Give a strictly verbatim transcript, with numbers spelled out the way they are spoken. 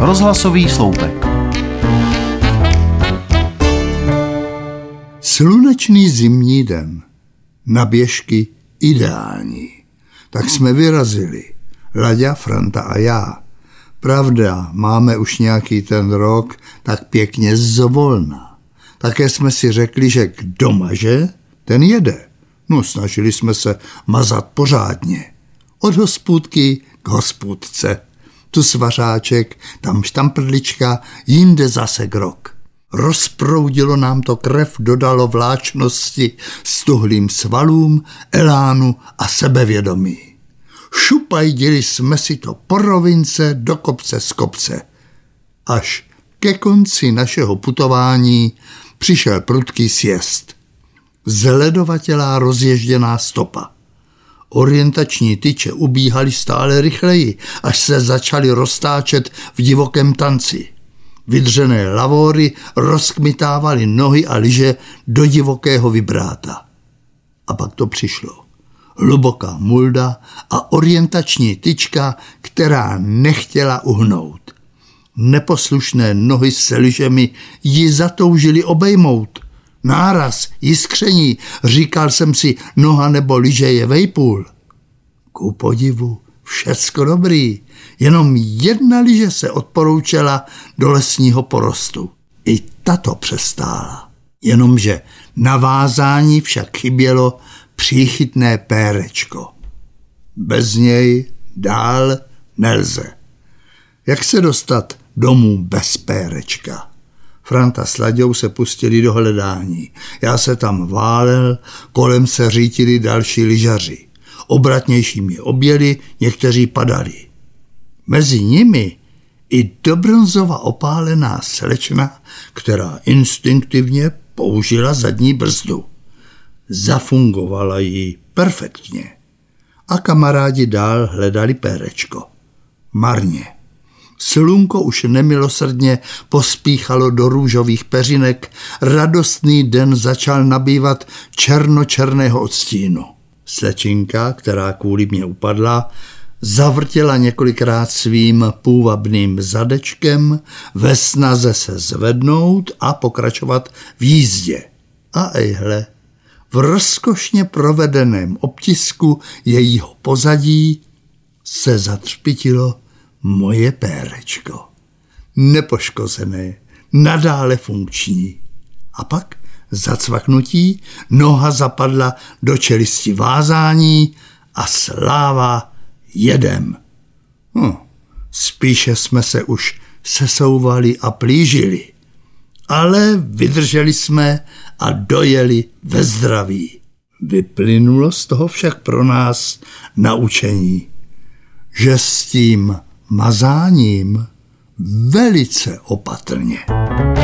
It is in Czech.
Rozhlasový sloupek. Slunečný zimní den. Na běžky ideální. Tak jsme vyrazili. Laďa, Franta a já. Pravda, máme už nějaký ten rok tak pěkně zvolna. Také jsme si řekli, že kdo maže, ten jede. No, snažili jsme se mazat pořádně. Od hospůdky k hospůdce. Tu svařáček, tam štamprlička, jinde zase grok. Rozproudilo nám to krev, dodalo vláčnosti, stuhlým svalům, elánu a sebevědomí. Šupajdili jsme si to po rovince do kopce z kopce. Až ke konci našeho putování přišel prudký sjezd. Zledovatělá rozježděná stopa. Orientační tyče ubíhaly stále rychleji, až se začaly roztáčet v divokém tanci. Vydřené lavory rozkmitávaly nohy a lyže do divokého vibráta. A pak to přišlo. Hluboká mulda a orientační tyčka, která nechtěla uhnout. Neposlušné nohy se lyžemi ji zatoužili obejmout. Náraz, jiskření, říkal jsem si, noha nebo lyže je vejpůl. Ku podivu, všecko dobrý, jenom jedna lyže se odporoučela do lesního porostu. I tato přestála. Jenomže na vázání však chybělo příchytné pérečko. Bez něj dál nelze. Jak se dostat domů bez pérečka? Franta s Laďou se pustili do hledání. Já se tam válel, kolem se řítili další lyžaři. Obratnější mě objeli, někteří padali. Mezi nimi i do bronzova opálená slečna, která instinktivně použila zadní brzdu. Zafungovala jí perfektně. A kamarádi dál hledali pérečko. Marně. Slunko už nemilosrdně pospíchalo do růžových peřinek, radostný den začal nabývat černočerného odstínu. Slečinka, která kvůli mě upadla, zavrtěla několikrát svým půvabným zadečkem ve snaze se zvednout a pokračovat v jízdě. A ejhle, v rozkošně provedeném obtisku jejího pozadí se zatřpitilo moje pérečko. Nepoškozené, nadále funkční. A pak zacvaknutí, noha zapadla do čelisti vázání a sláva jedem. Hm, spíše jsme se už sesouvali a plížili. Ale vydrželi jsme a dojeli ve zdraví. Vyplynulo z toho však pro nás naučení, že s tím mazáním velice opatrně.